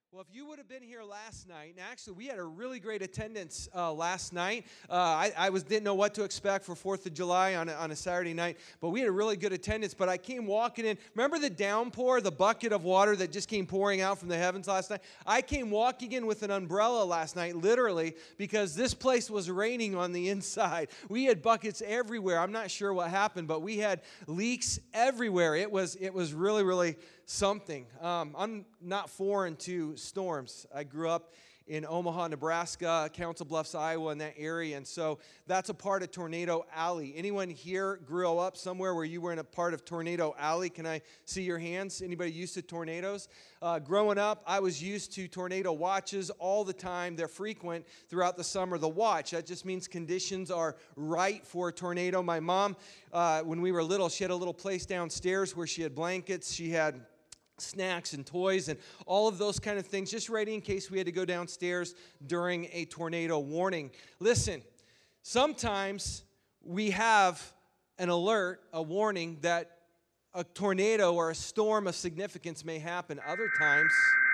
Well, if you would have been here last night, and actually we had a really great attendance last night. I didn't know what to expect for 4th of July on a Saturday night, but we had a really good attendance. But I came walking in. Remember the downpour, the bucket of water that just came pouring out from the heavens last night? I came walking in with an umbrella last night, literally, because this place was raining on the inside. We had buckets everywhere. I'm not sure what happened, but we had leaks everywhere. It was really, really something. I'm not foreign to storms. I grew up in Omaha, Nebraska, Council Bluffs, Iowa, in that area, and so that's a part of Tornado Alley. Anyone here grew up somewhere where you were in a part of Tornado Alley? Can I see your hands? Anybody used to tornadoes? Growing up, I was used to tornado watches all the time. They're frequent throughout the summer. The watch, that just means conditions are right for a tornado. My mom, when we were little, she had a little place downstairs where she had blankets. She had snacks and toys and all of those kind of things, just ready in case we had to go downstairs during a tornado warning. Listen, sometimes we have an alert, a warning that a tornado or a storm of significance may happen. Other times,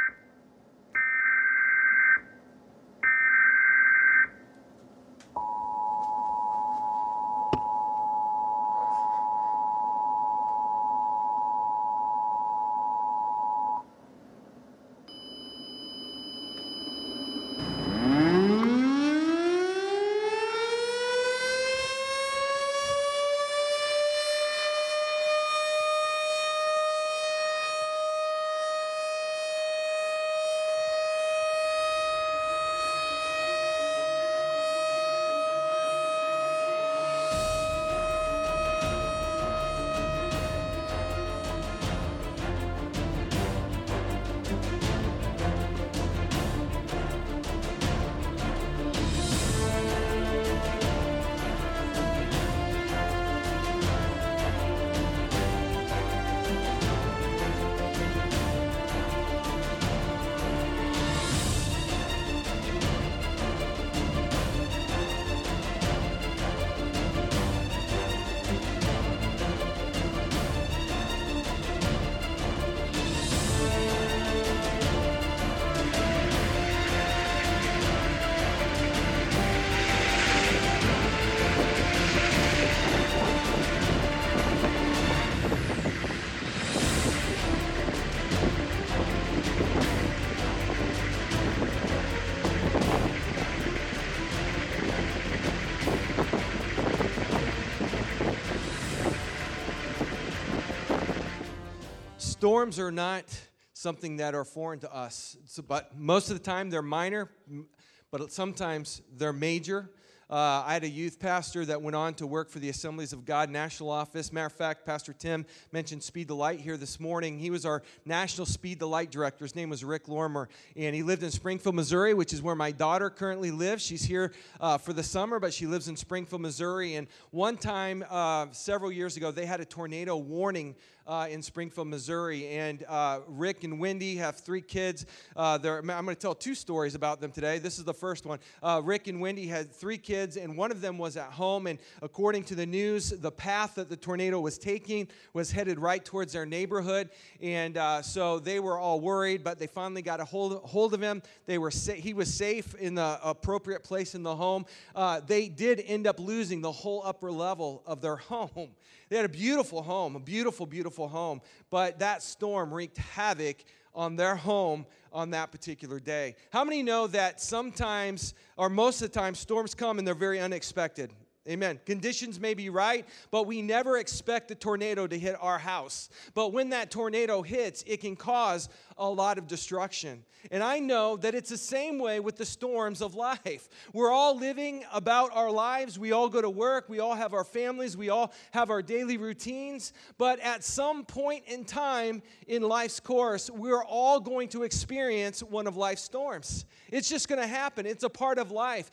storms are not something that are foreign to us, but most of the time they're minor, but sometimes they're major. I had a youth pastor that went on to work for the Assemblies of God National Office. Matter of fact, Pastor Tim mentioned Speed the Light here this morning. He was our National Speed the Light director. His name was Rick Lorimer, and he lived in Springfield, Missouri, which is where my daughter currently lives. She's here for the summer, but she lives in Springfield, Missouri. And one time, several years ago, they had a tornado warning in Springfield, Missouri. And Rick and Wendy have 3 kids. I'm going to tell 2 stories about them today. This is the first one. Rick and Wendy had 3 kids, and one of them was at home. And according to the news, the path that the tornado was taking was headed right towards their neighborhood. And so they were all worried, but they finally got a hold of him. He was safe in the appropriate place in the home. They did end up losing the whole upper level of their home. They had a beautiful home, a beautiful, beautiful home, but that storm wreaked havoc on their home on that particular day. How many know that sometimes, or most of the time, storms come and they're very unexpected? Amen. Conditions may be right, but we never expect the tornado to hit our house. But when that tornado hits, it can cause a lot of destruction. And I know that it's the same way with the storms of life. We're all living about our lives. We all go to work. We all have our families. We all have our daily routines. But at some point in time in life's course, we're all going to experience one of life's storms. It's just going to happen. It's a part of life.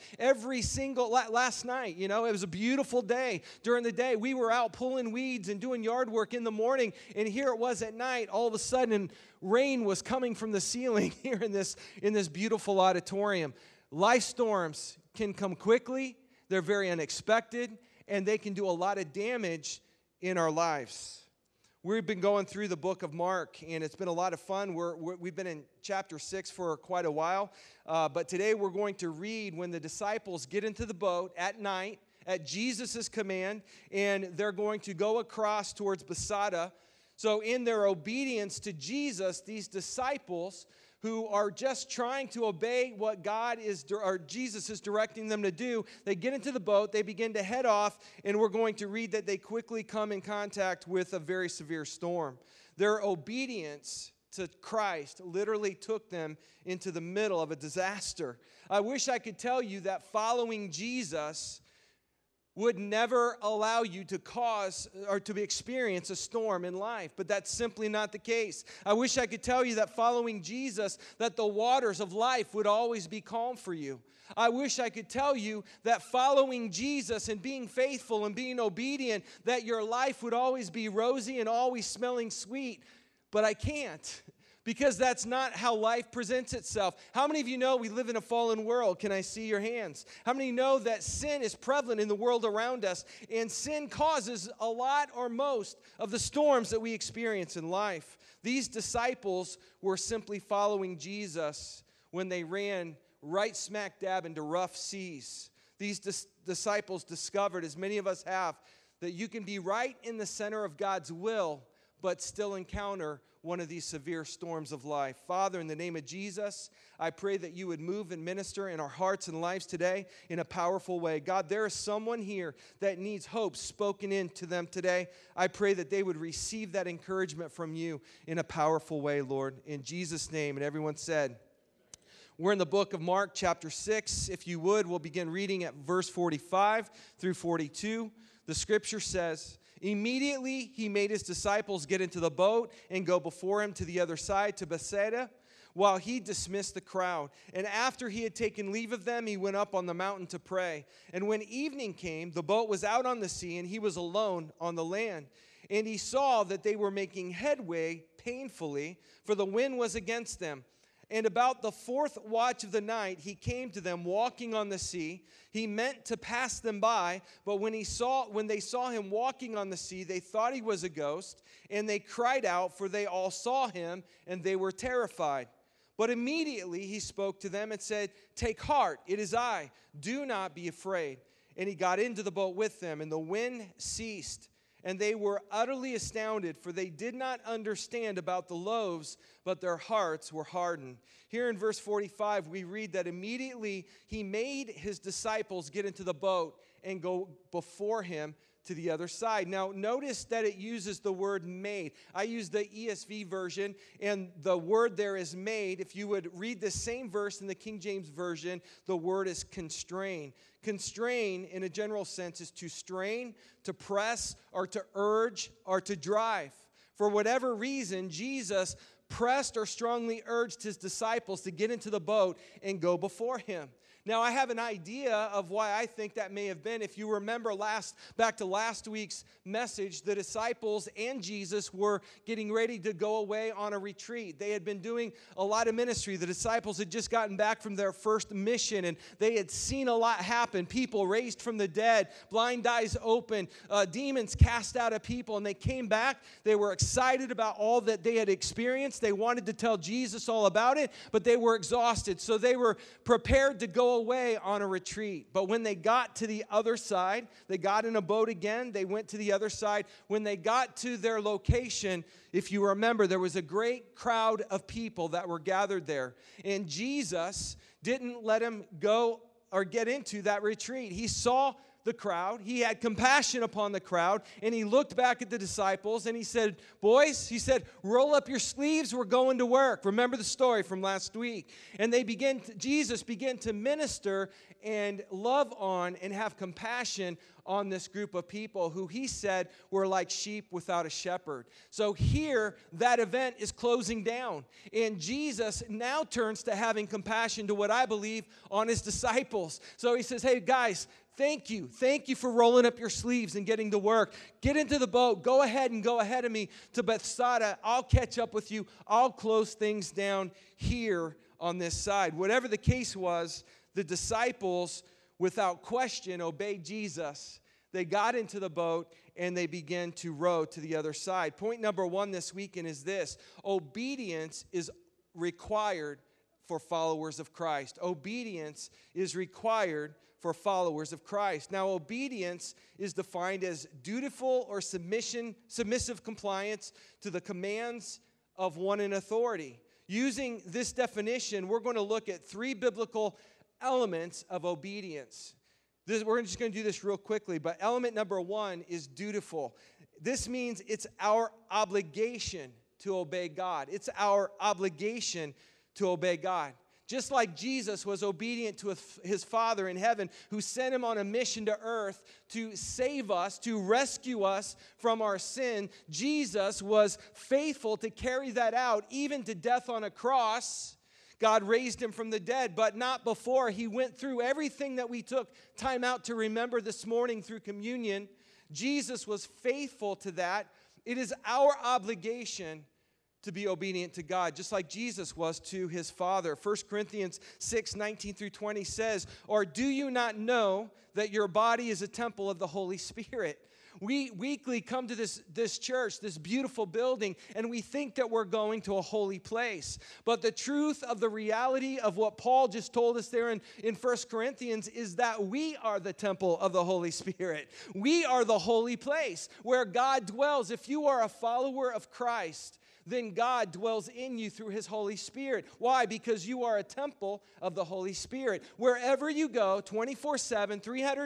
Last night, it was a beautiful day. During the day, we were out pulling weeds and doing yard work in the morning, and here it was at night. All of a sudden, rain was coming from the ceiling here in this beautiful auditorium. Life storms can come quickly. They're very unexpected, and they can do a lot of damage in our lives. We've been going through the book of Mark, and it's been a lot of fun. We've been in chapter 6 for quite a while, but today we're going to read when the disciples get into the boat at night at Jesus' command, and they're going to go across towards Bethsaida. So in their obedience to Jesus, these disciples who are just trying to obey what Jesus is directing them to do, they get into the boat, they begin to head off, and we're going to read that they quickly come in contact with a very severe storm. Their obedience to Christ literally took them into the middle of a disaster. I wish I could tell you that following Jesus would never allow you to cause or to experience a storm in life, but that's simply not the case. I wish I could tell you that following Jesus, that the waters of life would always be calm for you. I wish I could tell you that following Jesus and being faithful and being obedient, that your life would always be rosy and always smelling sweet, but I can't. Because that's not how life presents itself. How many of you know we live in a fallen world? Can I see your hands? How many know that sin is prevalent in the world around us, and sin causes a lot or most of the storms that we experience in life? These disciples were simply following Jesus when they ran right smack dab into rough seas. These disciples discovered, as many of us have, that you can be right in the center of God's will, but still encounter one of these severe storms of life. Father, in the name of Jesus, I pray that you would move and minister in our hearts and lives today in a powerful way. God, there is someone here that needs hope spoken into them today. I pray that they would receive that encouragement from you in a powerful way, Lord. In Jesus' name, and everyone said, we're in the book of Mark, chapter 6. If you would, we'll begin reading at verse 45 through 42. The scripture says, immediately he made his disciples get into the boat and go before him to the other side, to Bethsaida, while he dismissed the crowd. And after he had taken leave of them, he went up on the mountain to pray. And when evening came, the boat was out on the sea, and he was alone on the land. And he saw that they were making headway painfully, for the wind was against them. And about the fourth watch of the night, he came to them walking on the sea. He meant to pass them by, but when they saw him walking on the sea, they thought he was a ghost, and they cried out, for they all saw him, and they were terrified. But immediately he spoke to them and said, take heart, it is I. Do not be afraid. And he got into the boat with them, and the wind ceased. And they were utterly astounded, for they did not understand about the loaves, but their hearts were hardened. Here in verse 45, we read that immediately he made his disciples get into the boat and go before him to the other side. Now, notice that it uses the word made. I use the ESV version, and the word there is made. If you would read the same verse in the King James Version, the word is constrain. Constrain, in a general sense, is to strain, to press, or to urge, or to drive. For whatever reason, Jesus pressed or strongly urged his disciples to get into the boat and go before him. Now, I have an idea of why I think that may have been. If you remember back to last week's message, the disciples and Jesus were getting ready to go away on a retreat. They had been doing a lot of ministry. The disciples had just gotten back from their first mission, and they had seen a lot happen. People raised from the dead, blind eyes open, demons cast out of people, and they came back. They were excited about all that they had experienced. They wanted to tell Jesus all about it, but they were exhausted. So they were prepared to go away on a retreat. But when they got to the other side, they got in a boat again. They went to the other side. When they got to their location, if you remember, there was a great crowd of people that were gathered there. And Jesus didn't let them go or get into that retreat. He saw the crowd. He had compassion upon the crowd, and he looked back at the disciples, and he said, boys, he said, roll up your sleeves, we're going to work. Remember the story from last week. And Jesus began to minister and love on and have compassion on this group of people who he said were like sheep without a shepherd. So here, that event is closing down. And Jesus now turns to having compassion to what I believe on his disciples. So he says, hey, guys, thank you. Thank you for rolling up your sleeves and getting to work. Get into the boat. Go ahead and go ahead of me to Bethsaida. I'll catch up with you. I'll close things down here on this side. Whatever the case was, the disciples, without question, obeyed Jesus. they got into the boat and they began to row to the other side. Point number 1 this weekend is this: obedience is required for followers of Christ. Obedience is required for followers of Christ. Now, obedience is defined as dutiful or submissive compliance to the commands of one in authority. Using this definition, we're going to look at 3 biblical elements of obedience. We're just going to do this real quickly, but element number 1 is dutiful. This means it's our obligation to obey God. It's our obligation to obey God. Just like Jesus was obedient to his Father in heaven, who sent him on a mission to earth to save us, to rescue us from our sin, Jesus was faithful to carry that out, even to death on a cross. God raised him from the dead, but not before he went through everything that we took time out to remember this morning through communion. Jesus was faithful to that. It is our obligation to be obedient to God, just like Jesus was to his Father. 1 Corinthians 6:19-20 says, "Or do you not know that your body is a temple of the Holy Spirit?" We weekly come to this church, this beautiful building, and we think that we're going to a holy place. But the truth of the reality of what Paul just told us there in 1 Corinthians is that we are the temple of the Holy Spirit. We are the holy place where God dwells. If you are a follower of Christ, then God dwells in you through his Holy Spirit. Why? Because you are a temple of the Holy Spirit. Wherever you go, 24/7,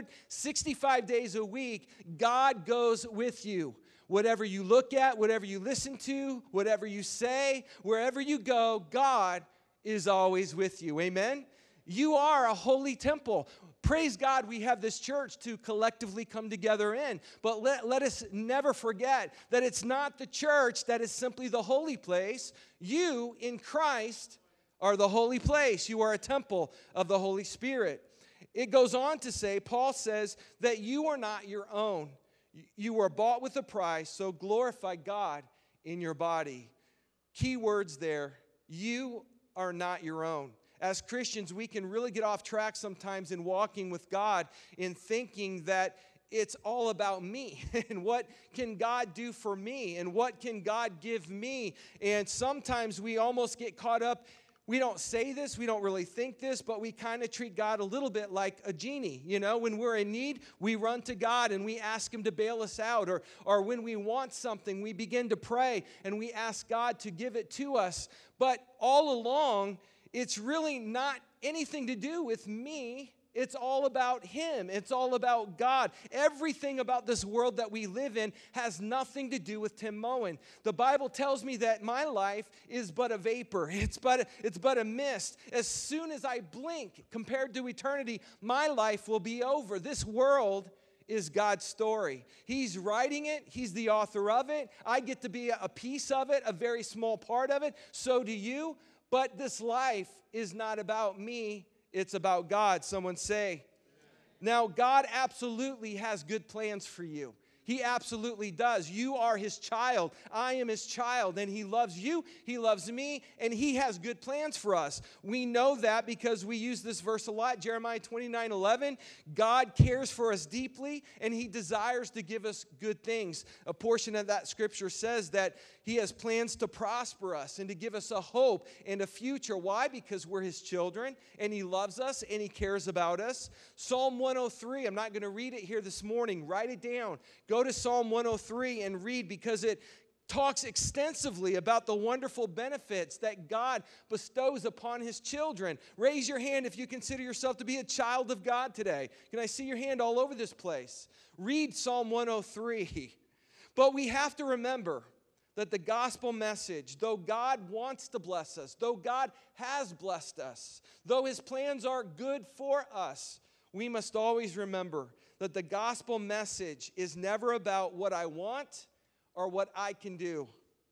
365 days a week, God goes with you. Whatever you look at, whatever you listen to, whatever you say, wherever you go, God is always with you. Amen? You are a holy temple. Praise God, we have this church to collectively come together in. But let us never forget that it's not the church that is simply the holy place. You, in Christ, are the holy place. You are a temple of the Holy Spirit. It goes on to say, Paul says, that you are not your own. You were bought with a price, so glorify God in your body. Key words there, you are not your own. As Christians, we can really get off track sometimes in walking with God in thinking that it's all about me and what can God do for me and what can God give me. And sometimes we almost get caught up. We don't say this, we don't really think this, but we kind of treat God a little bit like a genie. You know, when we're in need, we run to God and we ask him to bail us out. Or when we want something, we begin to pray and we ask God to give it to us. But all along, it's really not anything to do with me. It's all about him. It's all about God. Everything about this world that we live in has nothing to do with Tim Moen. The Bible tells me that my life is but a vapor. It's but a mist. As soon as I blink, compared to eternity, my life will be over. This world is God's story. He's writing it. He's the author of it. I get to be a piece of it, a very small part of it. So do you. But this life is not about me, it's about God. Someone say. Now, God absolutely has good plans for you. He absolutely does. You are his child. I am his child, and he loves you. He loves me, and he has good plans for us. We know that because we use this verse a lot, Jeremiah 29:11. God cares for us deeply, and he desires to give us good things. A portion of that scripture says that he has plans to prosper us and to give us a hope and a future. Why? Because we're his children, and he loves us, and he cares about us. Psalm 103, I'm not going to read it here this morning. Write it down. Go to Psalm 103 and read, because it talks extensively about the wonderful benefits that God bestows upon his children. Raise your hand if you consider yourself to be a child of God today. Can I see your hand all over this place? Read Psalm 103. But we have to remember that the gospel message, though God wants to bless us, though God has blessed us, though his plans are good for us, we must always remember that the gospel message is never about what I want or what I can do.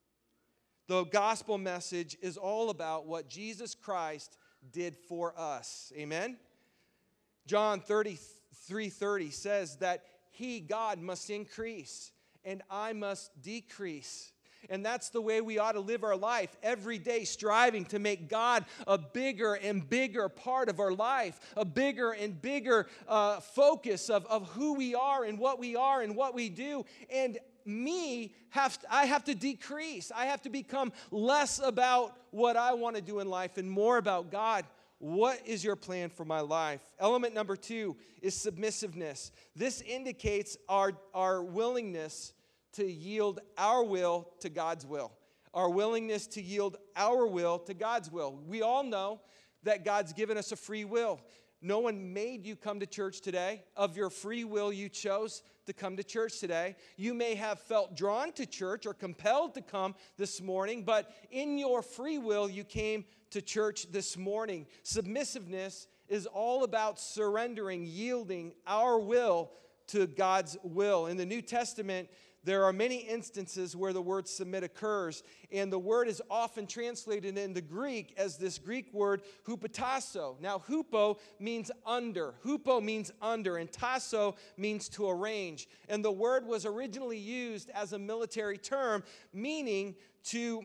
The gospel message is all about what Jesus Christ did for us. Amen? John 33:30 says that he, God, must increase and I must decrease. And that's the way we ought to live our life, every day striving to make God a bigger and bigger part of our life, a bigger and bigger focus of who we are and what we do. And I have to decrease. I have to become less about what I want to do in life and more about God. What is your plan for my life? Element number 2 is submissiveness. This indicates our willingness to yield our will to God's will. Our willingness to yield our will to God's will. We all know that God's given us a free will. No one made you come to church today. Of your free will, you chose to come to church today. You may have felt drawn to church or compelled to come this morning, but in your free will, you came to church this morning. Submissiveness is all about surrendering, yielding our will to God's will. In the New Testament, there are many instances where the word submit occurs, and the word is often translated in the Greek as this Greek word hupotasso. Now, hupo means under. Hupo means under, and tasso means to arrange. And the word was originally used as a military term, meaning to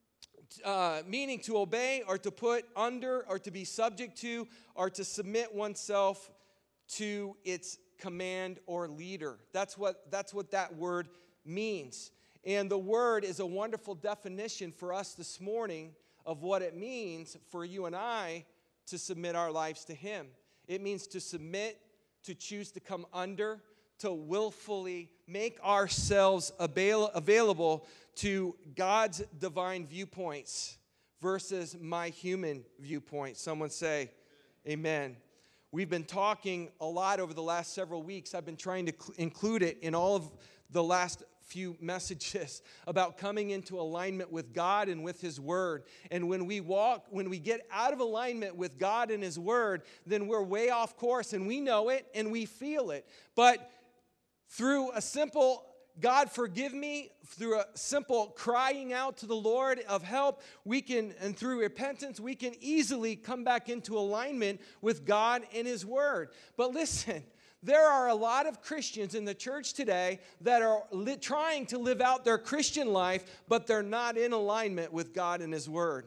obey or to put under or to be subject to or to submit oneself to its command or leader. That's what that word means. And the word is a wonderful definition for us this morning of what it means for you and I to submit our lives to Him. It means to submit, to choose to come under, to willfully make ourselves available to God's divine viewpoints versus my human viewpoint. Someone say, amen. We've been talking a lot over the last several weeks. I've been trying to include it in all of the last few messages about coming into alignment with God and with His Word. And when we get out of alignment with God and His Word, then we're way off course, and we know it and we feel it. But through a simple God forgive me, through a simple crying out to the Lord of help, and through repentance, we can easily come back into alignment with God and His Word. But listen, there are a lot of Christians in the church today that are trying to live out their Christian life, but they're not in alignment with God and His Word.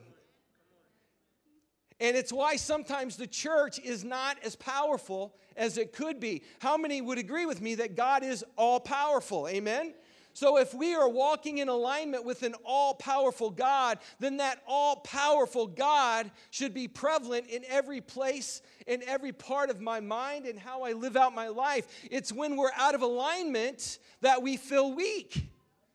And it's why sometimes the church is not as powerful as it could be. How many would agree with me that God is all-powerful? Amen? So if we are walking in alignment with an all-powerful God, then that all-powerful God should be prevalent in every place, in every part of my mind and how I live out my life. It's when we're out of alignment that we feel weak.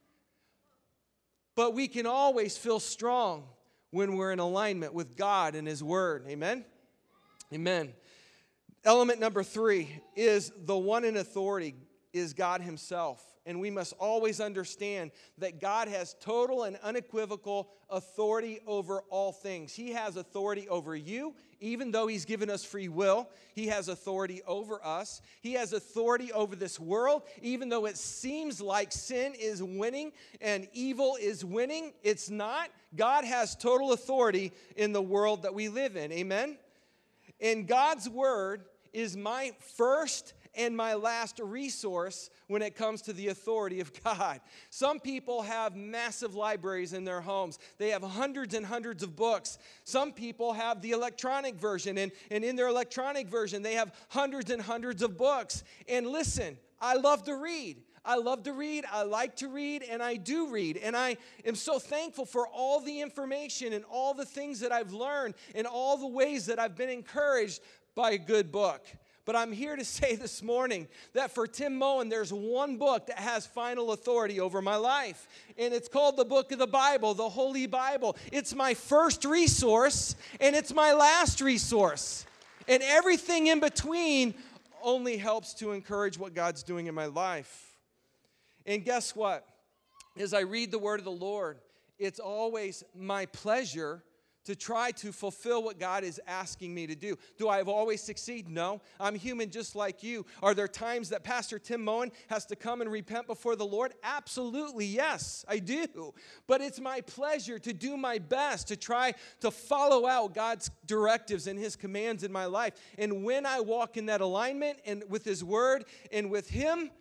But we can always feel strong when we're in alignment with God and His Word. Amen? Amen. Element number 3 is the one in authority is God Himself. And we must always understand that God has total and unequivocal authority over all things. He has authority over you, even though He's given us free will. He has authority over us. He has authority over this world, even though it seems like sin is winning and evil is winning. It's not. God has total authority in the world that we live in. Amen? And God's Word is my first and my last resource when it comes to the authority of God. Some people have massive libraries in their homes. They have hundreds and hundreds of books. Some people have the electronic version, and in their electronic version, they have hundreds and hundreds of books. And listen, I love to read. I love to read, I like to read, and I do read. And I am so thankful for all the information and all the things that I've learned and all the ways that I've been encouraged by a good book. But I'm here to say this morning that for Tim Moen, there's one book that has final authority over my life. And it's called the book of the Bible, the Holy Bible. It's my first resource, and it's my last resource. And everything in between only helps to encourage what God's doing in my life. And guess what? As I read the word of the Lord, it's always my pleasure to try to fulfill what God is asking me to do. Do I always succeed? No. I'm human just like you. Are there times that Pastor Tim Moen has to come and repent before the Lord? Absolutely, yes, I do. But it's my pleasure to do my best to try to follow out God's directives and His commands in my life. And when I walk in that alignment and with His Word and with Him,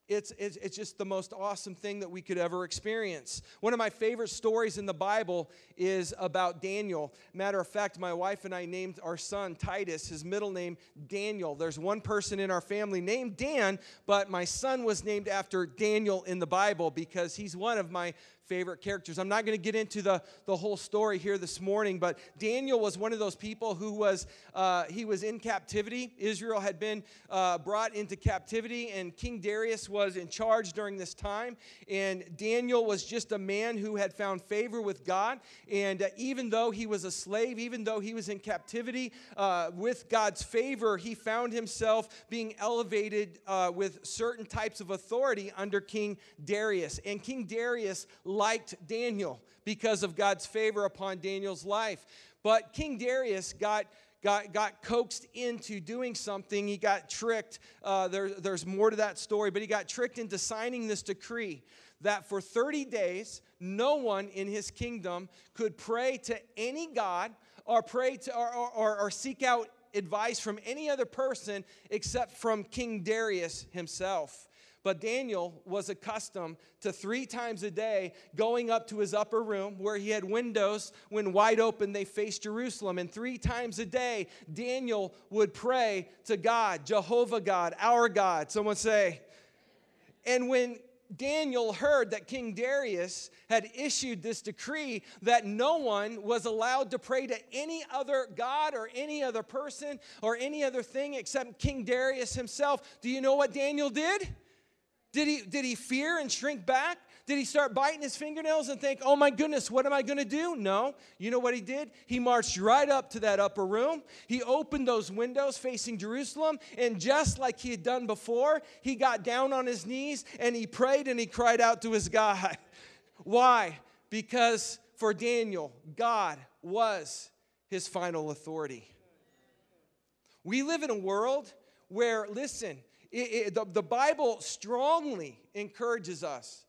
It's just the most awesome thing that we could ever experience. One of my favorite stories in the Bible is about Daniel. Matter of fact, my wife and I named our son Titus, his middle name Daniel. There's one person in our family named Dan, but my son was named after Daniel in the Bible because he's one of my favorite characters. I'm not going to get into the whole story here this morning, but Daniel was one of those people who was in captivity. Israel had been brought into captivity, and King Darius was in charge during this time. And Daniel was just a man who had found favor with God. And even though he was a slave, even though he was in captivity, with God's favor, he found himself being elevated with certain types of authority under King Darius. And King Darius liked Daniel because of God's favor upon Daniel's life. But King Darius got coaxed into doing something. He got tricked. There's more to that story, but he got tricked into signing this decree that for 30 days, no one in his kingdom could pray to any god or pray to or seek out advice from any other person except from King Darius himself. But Daniel was accustomed to 3 times a day going up to his upper room where he had windows. When wide open, they faced Jerusalem. And 3 times a day, Daniel would pray to God, Jehovah God, our God. Someone say. And when Daniel heard that King Darius had issued this decree that no one was allowed to pray to any other god or any other person or any other thing except King Darius himself, do you know what Daniel did? Did he fear and shrink back? Did he start biting his fingernails and think, oh my goodness, what am I going to do? No. You know what he did? He marched right up to that upper room. He opened those windows facing Jerusalem, and just like he had done before, he got down on his knees and he prayed and he cried out to his God. Why? Because for Daniel, God was his final authority. We live in a world where, listen, the Bible strongly encourages us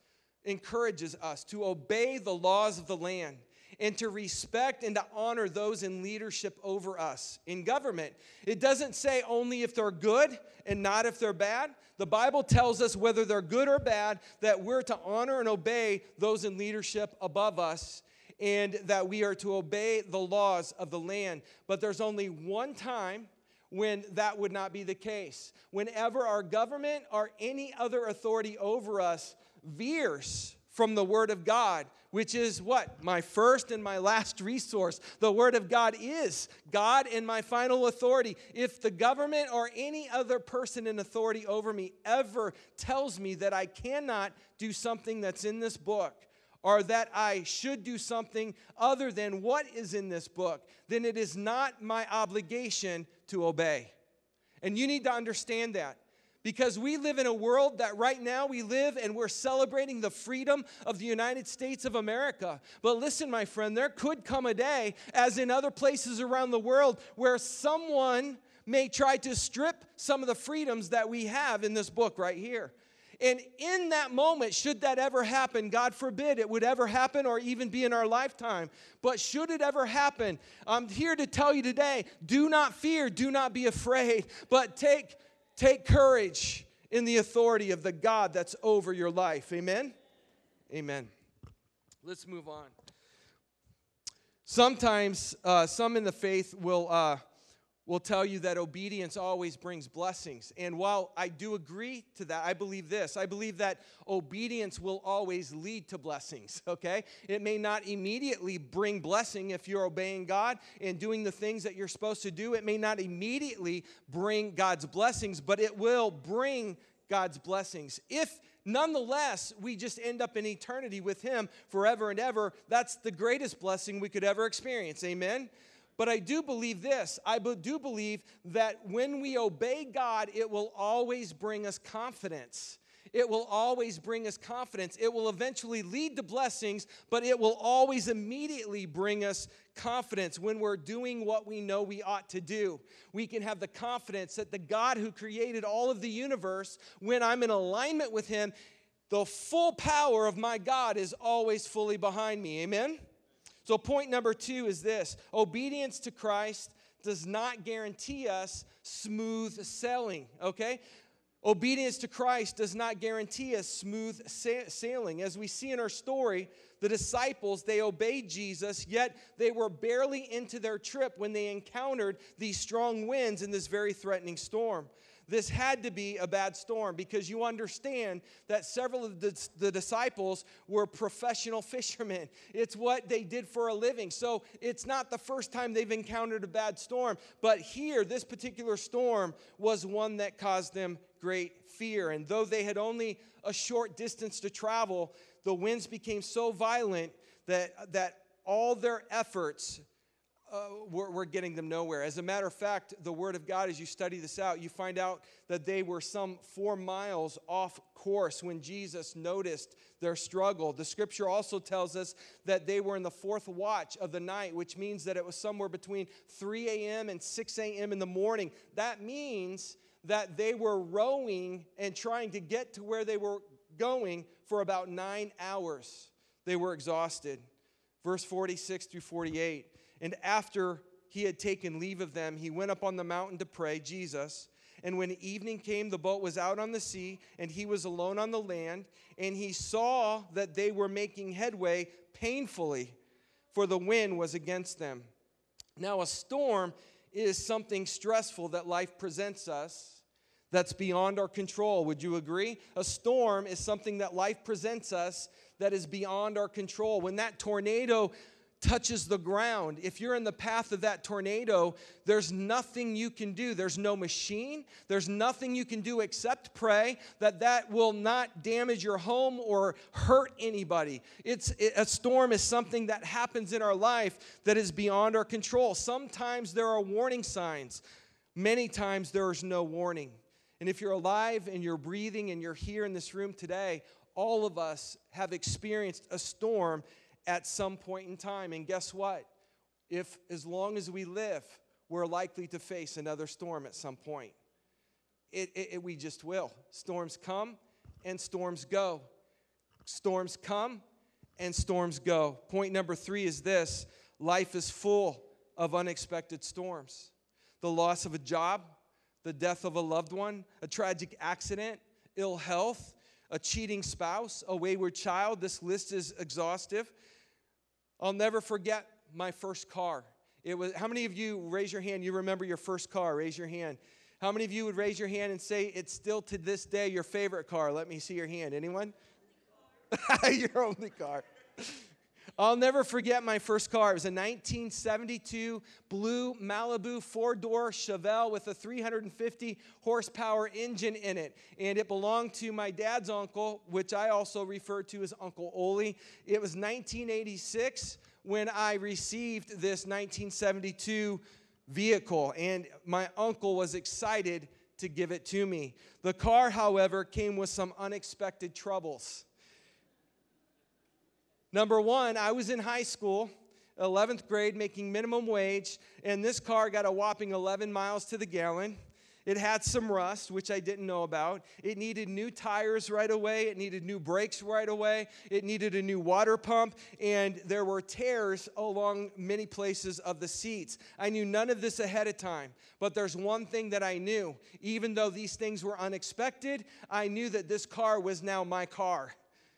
to obey the laws of the land and to respect and to honor those in leadership over us in government. It doesn't say only if they're good and not if they're bad. The Bible tells us whether they're good or bad that we're to honor and obey those in leadership above us and that we are to obey the laws of the land. But there's only one time when that would not be the case. Whenever our government or any other authority over us veers from the Word of God, which is what? My first and my last resource. The Word of God is God and my final authority. If the government or any other person in authority over me ever tells me that I cannot do something that's in this book, or that I should do something other than what is in this book, then it is not my obligation to obey. And you need to understand that. Because we live in a world that right now we live and we're celebrating the freedom of the United States of America. But listen, my friend, there could come a day, as in other places around the world, where someone may try to strip some of the freedoms that we have in this book right here. And in that moment, should that ever happen, God forbid it would ever happen or even be in our lifetime, but should it ever happen, I'm here to tell you today, do not fear, do not be afraid, but take courage in the authority of the God that's over your life. Amen? Amen. Let's move on. Sometimes some in the faith will tell you that obedience always brings blessings. And while I do agree to that, I believe this. I believe that obedience will always lead to blessings, okay? It may not immediately bring blessing if you're obeying God and doing the things that you're supposed to do. It may not immediately bring God's blessings, but it will bring God's blessings. If nonetheless we just end up in eternity with Him forever and ever, that's the greatest blessing we could ever experience. Amen? But I do believe this. I do believe that when we obey God, it will always bring us confidence. It will always bring us confidence. It will eventually lead to blessings, but it will always immediately bring us confidence when we're doing what we know we ought to do. We can have the confidence that the God who created all of the universe, when I'm in alignment with Him, the full power of my God is always fully behind me. Amen? So point number 2 is this. Obedience to Christ does not guarantee us smooth sailing, okay? Obedience to Christ does not guarantee us smooth sailing. As we see in our story, the disciples, they obeyed Jesus, yet they were barely into their trip when they encountered these strong winds in this very threatening storm. This had to be a bad storm because you understand that several of the disciples were professional fishermen. It's what they did for a living. So it's not the first time they've encountered a bad storm. But here, this particular storm was one that caused them great fear. And though they had only a short distance to travel, the winds became so violent that all their efforts were getting them nowhere. As a matter of fact, the Word of God, as you study this out, you find out that they were some 4 miles off course when Jesus noticed their struggle. The Scripture also tells us that they were in the 4th watch of the night, which means that it was somewhere between 3 a.m. and 6 a.m. in the morning. That means that they were rowing and trying to get to where they were going for about 9 hours. They were exhausted. Verse 46 through 48. And after he had taken leave of them, he went up on the mountain to pray, Jesus. And when evening came, the boat was out on the sea, and he was alone on the land. And he saw that they were making headway painfully, for the wind was against them. Now, a storm is something stressful that life presents us that's beyond our control. Would you agree? A storm is something that life presents us that is beyond our control. When that tornado touches the ground, if you're in the path of that tornado, there's nothing you can do. There's no machine. There's nothing you can do except pray that will not damage your home or hurt anybody. A storm is something that happens in our life that is beyond our control. Sometimes there are warning signs. Many times there is no warning. And if you're alive and you're breathing and you're here in this room today, all of us have experienced a storm at some point in time. And guess what? If as long as we live, we're likely to face another storm at some point. We just will. Storms come and storms go. Storms come and storms go. Point number 3 is this: life is full of unexpected storms. The loss of a job, the death of a loved one, a tragic accident, ill health, a cheating spouse, a wayward child. This list is exhaustive. I'll never forget my first car. How many of you, raise your hand, you remember your first car? Raise your hand. How many of you would raise your hand and say it's still to this day your favorite car? Let me see your hand. Anyone? Your only car. I'll never forget my first car. It was a 1972 blue Malibu 4-door Chevelle with a 350 horsepower engine in it. And it belonged to my dad's uncle, which I also refer to as Uncle Ole. It was 1986 when I received this 1972 vehicle. And my uncle was excited to give it to me. The car, however, came with some unexpected troubles. Number one, I was in high school, 11th grade, making minimum wage, and this car got a whopping 11 miles to the gallon. It had some rust, which I didn't know about. It needed new tires right away. It needed new brakes right away. It needed a new water pump, and there were tears along many places of the seats. I knew none of this ahead of time, but there's one thing that I knew. Even though these things were unexpected, I knew that this car was now my car.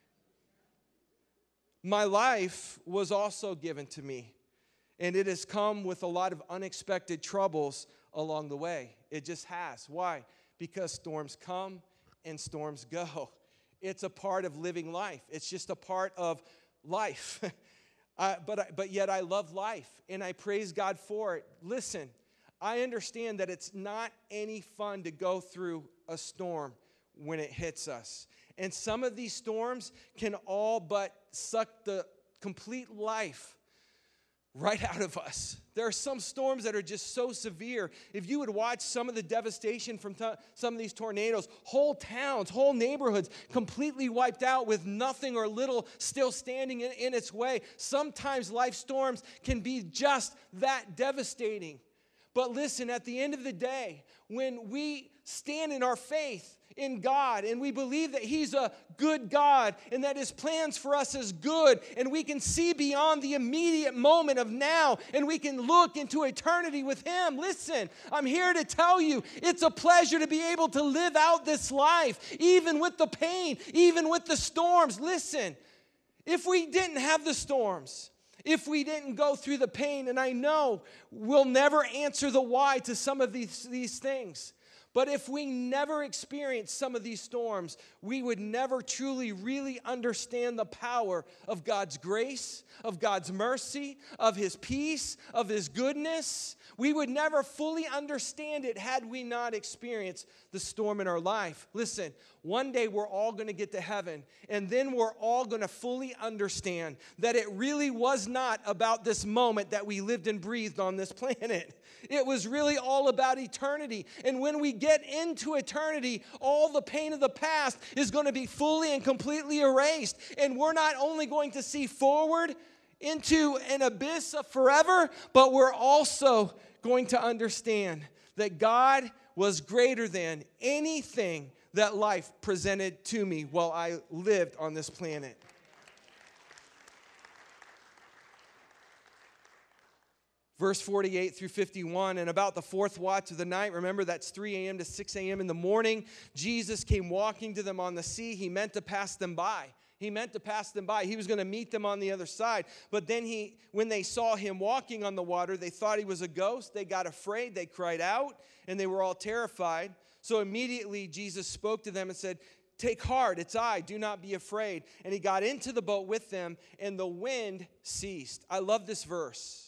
My life was also given to me, and it has come with a lot of unexpected troubles along the way. It just has. Why? Because storms come and storms go. It's a part of living life. It's just a part of life. But yet I love life, and I praise God for it. Listen, I understand that it's not any fun to go through a storm when it hits us. And some of these storms can all but suck the complete life right out of us. There are some storms that are just so severe. If you would watch some of the devastation from some of these tornadoes, whole towns, whole neighborhoods completely wiped out with nothing or little still standing in its way. Sometimes life storms can be just that devastating. But listen, at the end of the day, when we stand in our faith in God and we believe that He's a good God and that His plans for us is good, and we can see beyond the immediate moment of now and we can look into eternity with Him. Listen, I'm here to tell you it's a pleasure to be able to live out this life, even with the pain, even with the storms. Listen, if we didn't have the storms, if we didn't go through the pain, and I know we'll never answer the why to some of these things, but if we never experienced some of these storms, we would never truly, really understand the power of God's grace, of God's mercy, of His peace, of His goodness. We would never fully understand it had we not experienced the storm in our life. Listen, one day we're all going to get to heaven, and then we're all going to fully understand that it really was not about this moment that we lived and breathed on this planet. It was really all about eternity. And when we get into eternity, all the pain of the past is going to be fully and completely erased. And we're not only going to see forward into an abyss of forever, but we're also going to understand that God was greater than anything that life presented to me while I lived on this planet. Verse 48 through 51, and about the fourth watch of the night, remember that's 3 a.m. to 6 a.m. in the morning, Jesus came walking to them on the sea. He meant to pass them by. He meant to pass them by. He was going to meet them on the other side. But then when they saw Him walking on the water, they thought He was a ghost. They got afraid. They cried out, and they were all terrified. So immediately Jesus spoke to them and said, "Take heart, it's I, do not be afraid." And He got into the boat with them, and the wind ceased. I love this verse.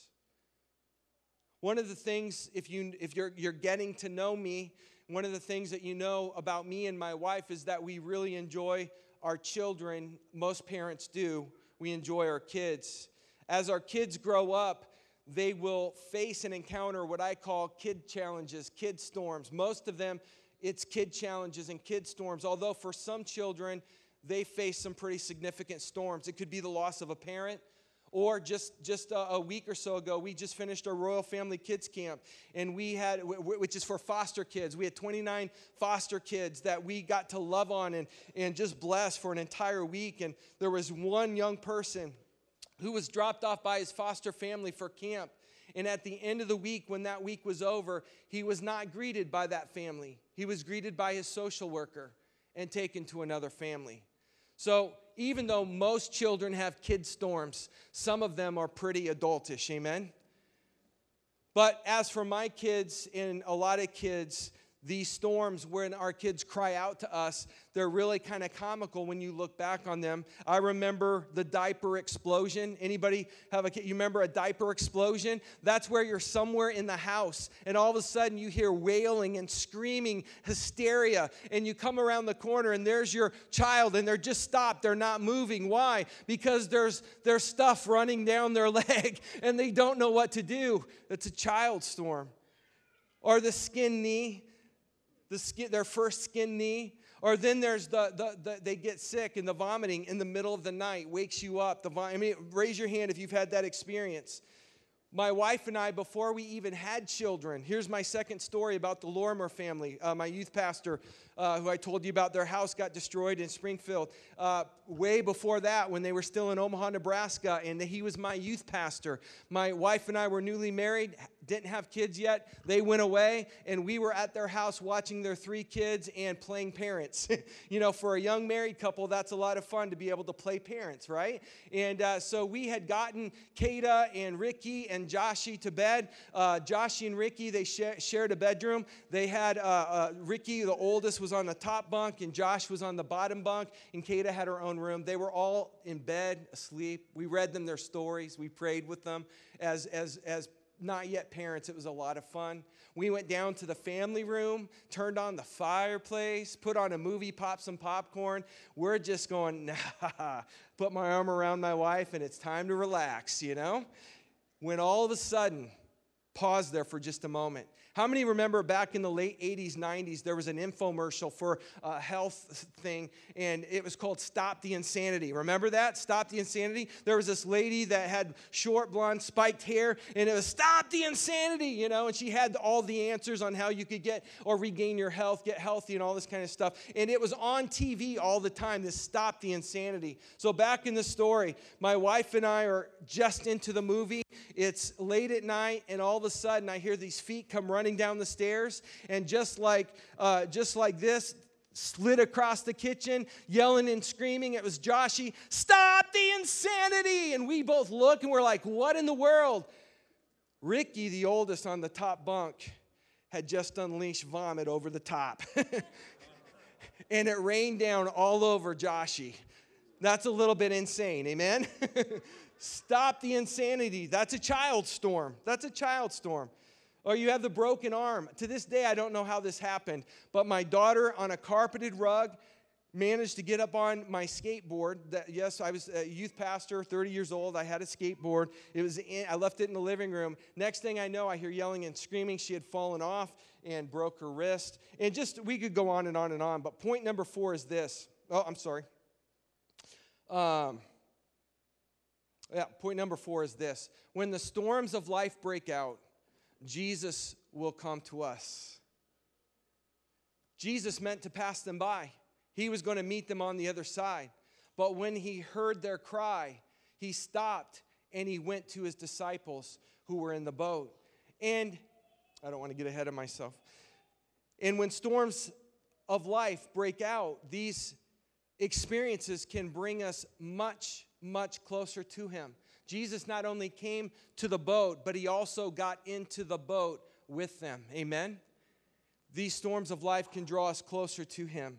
One of the things, if you're getting to know me, one of the things that you know about me and my wife is that we really enjoy our children. Most parents do. We enjoy our kids. As our kids grow up, they will face and encounter what I call kid challenges, kid storms. Most of them, it's kid challenges and kid storms, although for some children, they face some pretty significant storms. It could be the loss of a parent. Or just a week or so ago, we just finished our Royal Family Kids Camp, and we had, which is for foster kids. We had 29 foster kids that we got to love on and just bless for an entire week. And there was one young person who was dropped off by his foster family for camp. And at the end of the week, when that week was over, he was not greeted by that family. He was greeted by his social worker and taken to another family. So even though most children have kid storms, some of them are pretty adultish, amen? But as for my kids and a lot of kids, these storms, when our kids cry out to us, they're really kind of comical when you look back on them. I remember the diaper explosion. Anybody have a kid? You remember a diaper explosion? That's where you're somewhere in the house, and all of a sudden you hear wailing and screaming, hysteria, and you come around the corner, and there's your child, and they're just stopped. They're not moving. Why? Because there's stuff running down their leg, and they don't know what to do. It's a child storm. Or the skin knee. Their first skin knee, or then there's they get sick and the vomiting in the middle of the night wakes you up. Raise your hand if you've had that experience. My wife and I, before we even had children, here's my second story about the Lorimer family. My youth pastor, who I told you about, their house got destroyed in Springfield. Way before that, when they were still in Omaha, Nebraska, and he was my youth pastor. My wife and I were newly married, didn't have kids yet. They went away, and we were at their house watching their 3 kids and playing parents. For a young married couple, that's a lot of fun to be able to play parents, right? And so we had gotten Kata and Ricky and Joshie to bed. Joshie and Ricky, they shared a bedroom. They had Ricky, the oldest, was on the top bunk, and Josh was on the bottom bunk, and Kata had her own room. They were all in bed, asleep. We read them their stories. We prayed with them as not yet parents. It was a lot of fun. We went down to the family room, turned on the fireplace, put on a movie, popped some popcorn. We're just going, nah. Put my arm around my wife, and it's time to relax, When all of a sudden, pause there for just a moment. How many remember back in the late 80s, 90s, there was an infomercial for a health thing, and it was called Stop the Insanity. Remember that? Stop the Insanity? There was this lady that had short, blonde, spiked hair, and it was Stop the Insanity, and she had all the answers on how you could get or regain your health, get healthy, and all this kind of stuff. And it was on TV all the time, this Stop the Insanity. So back in the story, my wife and I are just into the movie. It's late at night, and all of a sudden, I hear these feet come running down the stairs, and just like this, slid across the kitchen, yelling and screaming. It was Joshy, "Stop the insanity!" And we both look, and we're like, what in the world? Ricky, the oldest on the top bunk, had just unleashed vomit over the top. And it rained down all over Joshy. That's a little bit insane, amen? Stop the insanity. That's a child storm. That's a child storm. Or you have the broken arm. To this day, I don't know how this happened, but my daughter on a carpeted rug managed to get up on my skateboard. Yes, I was a youth pastor, 30 years old. I had a skateboard. I left it in the living room. Next thing I know, I hear yelling and screaming. She had fallen off and broke her wrist. And we could go on and on and on. But point number 4 is this. Oh, I'm sorry. Point number 4 is this. When the storms of life break out, Jesus will come to us. Jesus meant to pass them by. He was going to meet them on the other side. But when he heard their cry, he stopped and he went to his disciples who were in the boat. And I don't want to get ahead of myself. And when storms of life break out, these experiences can bring us much, much closer to him. Jesus not only came to the boat, but he also got into the boat with them. Amen? These storms of life can draw us closer to him.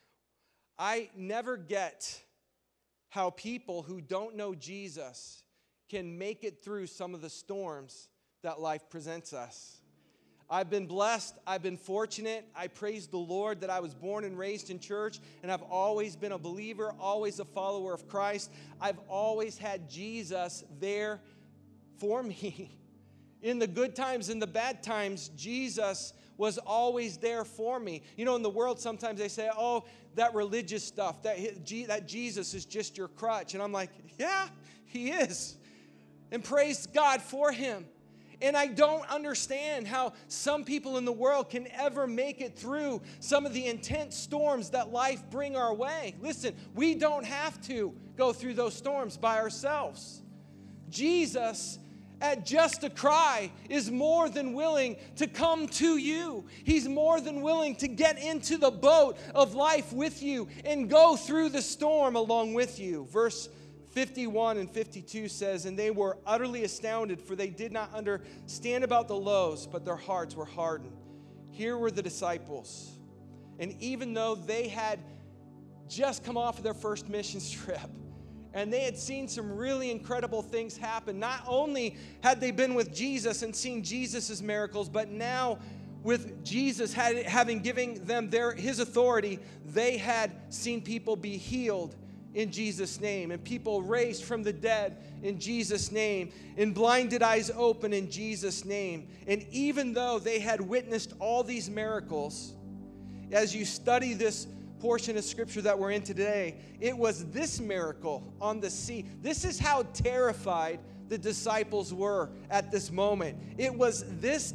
I never get how people who don't know Jesus can make it through some of the storms that life presents us. I've been blessed. I've been fortunate. I praise the Lord that I was born and raised in church, and I've always been a believer, always a follower of Christ. I've always had Jesus there for me. In the good times and the bad times, Jesus was always there for me. In the world, sometimes they say, oh, that religious stuff, that Jesus is just your crutch. And I'm like, yeah, he is. And praise God for him. And I don't understand how some people in the world can ever make it through some of the intense storms that life bring our way. Listen, we don't have to go through those storms by ourselves. Jesus, at just a cry, is more than willing to come to you. He's more than willing to get into the boat of life with you and go through the storm along with you. Verse 51 and 52 says, "And they were utterly astounded, for they did not understand about the loaves, but their hearts were hardened." Here were the disciples. And even though they had just come off of their first missions trip, and they had seen some really incredible things happen, not only had they been with Jesus and seen Jesus' miracles, but now with Jesus having given them his authority, they had seen people be healed in Jesus' name, and people raised from the dead in Jesus' name, and blinded eyes open in Jesus' name. And even though they had witnessed all these miracles, as you study this portion of scripture that we're in today, it was this miracle on the sea. This is how terrified the disciples were at this moment. It was this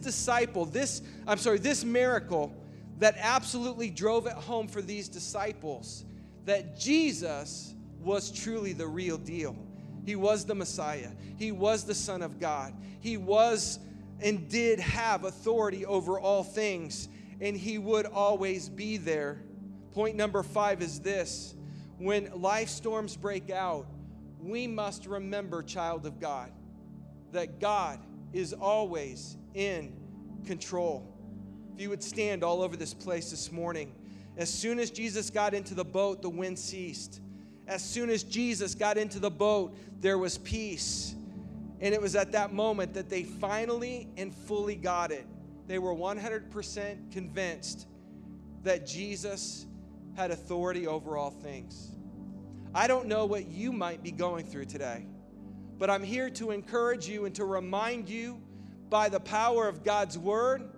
miracle that absolutely drove it home for these disciples that Jesus was truly the real deal. He was the Messiah. He was the Son of God. He was and did have authority over all things, and he would always be there. Point number 5 is this. When life storms break out, we must remember, child of God, that God is always in control. If you would stand all over this place this morning. As soon as Jesus got into the boat, the wind ceased. As soon as Jesus got into the boat, there was peace. And it was at that moment that they finally and fully got it. They were 100% convinced that Jesus had authority over all things. I don't know what you might be going through today, but I'm here to encourage you and to remind you by the power of God's word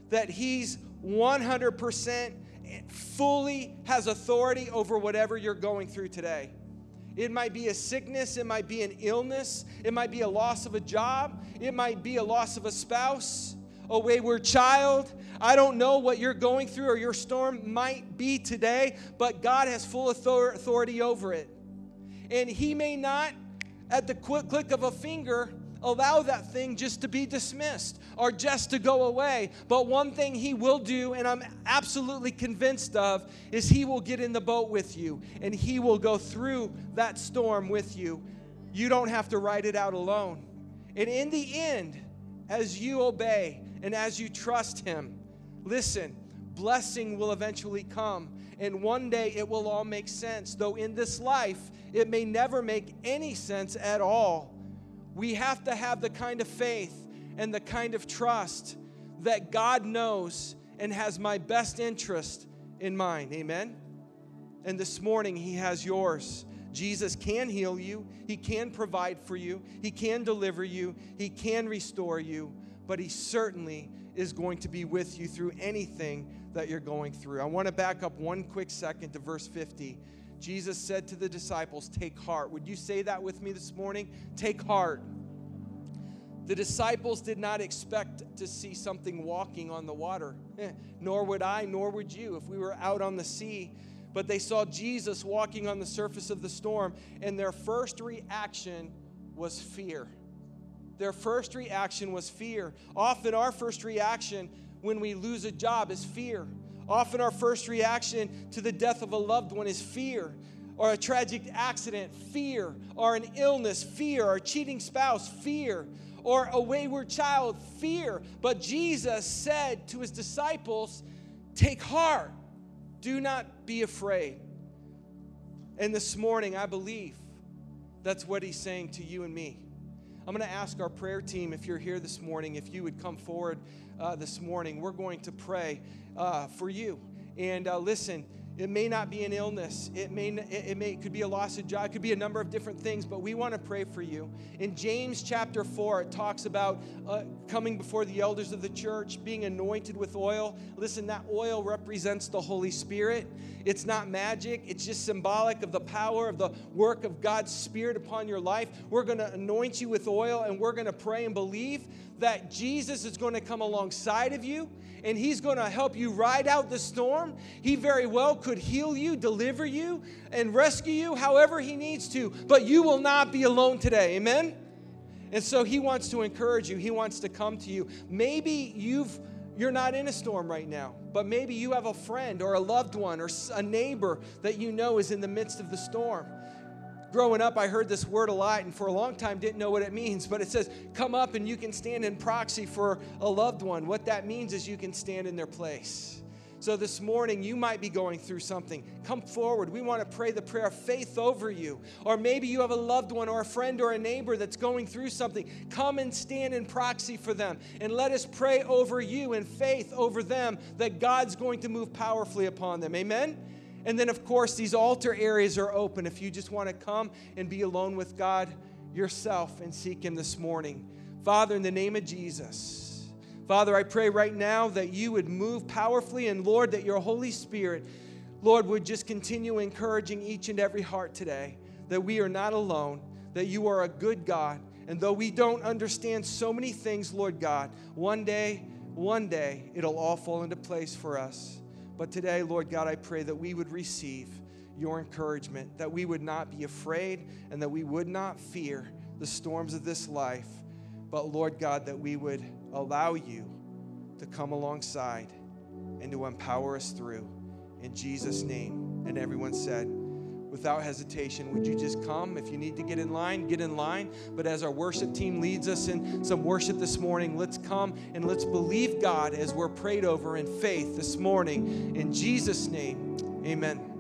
that He's 100% fully has authority over whatever you're going through today. It might be a sickness, it might be an illness, it might be a loss of a job, it might be a loss of a spouse, a wayward child. I don't know what you're going through or your storm might be today, but God has full authority over it. And He may not, at the quick click of a finger, allow that thing just to be dismissed or just to go away. But one thing He will do, and I'm absolutely convinced of, is He will get in the boat with you and He will go through that storm with you. You don't have to ride it out alone. And in the end, as you obey and as you trust Him, listen, blessing will eventually come. And one day it will all make sense. Though in this life, it may never make any sense at all. We have to have the kind of faith and the kind of trust that God knows and has my best interest in mind. Amen? And this morning, He has yours. Jesus can heal you. He can provide for you. He can deliver you. He can restore you. But He certainly is going to be with you through anything that you're going through. I want to back up one quick second to verse 50. Jesus said to the disciples, take heart. Would you say that with me this morning? Take heart. The disciples did not expect to see something walking on the water. Nor would I, nor would you if we were out on the sea. But they saw Jesus walking on the surface of the storm, and their first reaction was fear. Their first reaction was fear. Often our first reaction when we lose a job is fear. Often our first reaction to the death of a loved one is fear, or a tragic accident, fear, or an illness, fear, or a cheating spouse, fear, or a wayward child, fear. But Jesus said to His disciples, take heart, do not be afraid. And this morning, I believe that's what He's saying to you and me. I'm going to ask our prayer team, if you're here this morning, if you would come forward this morning. We're going to pray for you. And listen, it may not be an illness. It could be a loss of job. It could be a number of different things, but we want to pray for you. In James chapter 4, it talks about coming before the elders of the church, being anointed with oil. Listen, that oil represents the Holy Spirit. It's not magic. It's just symbolic of the power of the work of God's Spirit upon your life. We're going to anoint you with oil, and we're going to pray and believe that Jesus is going to come alongside of you, and He's going to help you ride out the storm. He very well could heal you, deliver you, and rescue you however He needs to, but you will not be alone today. Amen? And so He wants to encourage you. He wants to come to you. Maybe you're not in a storm right now, but maybe you have a friend or a loved one or a neighbor that you know is in the midst of the storm. Growing up, I heard this word a lot, and for a long time didn't know what it means, but it says, come up and you can stand in proxy for a loved one. What that means is you can stand in their place. So this morning, you might be going through something. Come forward. We want to pray the prayer of faith over you. Or maybe you have a loved one or a friend or a neighbor that's going through something. Come and stand in proxy for them, and let us pray over you in faith over them that God's going to move powerfully upon them. Amen? And then, of course, these altar areas are open if you just want to come and be alone with God yourself and seek Him this morning. Father, in the name of Jesus, Father, I pray right now that you would move powerfully, and Lord, that your Holy Spirit, Lord, would just continue encouraging each and every heart today that we are not alone, that you are a good God. And though we don't understand so many things, Lord God, one day, it'll all fall into place for us. But today, Lord God, I pray that we would receive your encouragement, that we would not be afraid, and that we would not fear the storms of this life. But Lord God, that we would allow you to come alongside and to empower us through. In Jesus' name. And everyone said, without hesitation, would you just come? If you need to get in line, get in line. But as our worship team leads us in some worship this morning, let's come and let's believe God as we're prayed over in faith this morning. In Jesus' name, amen.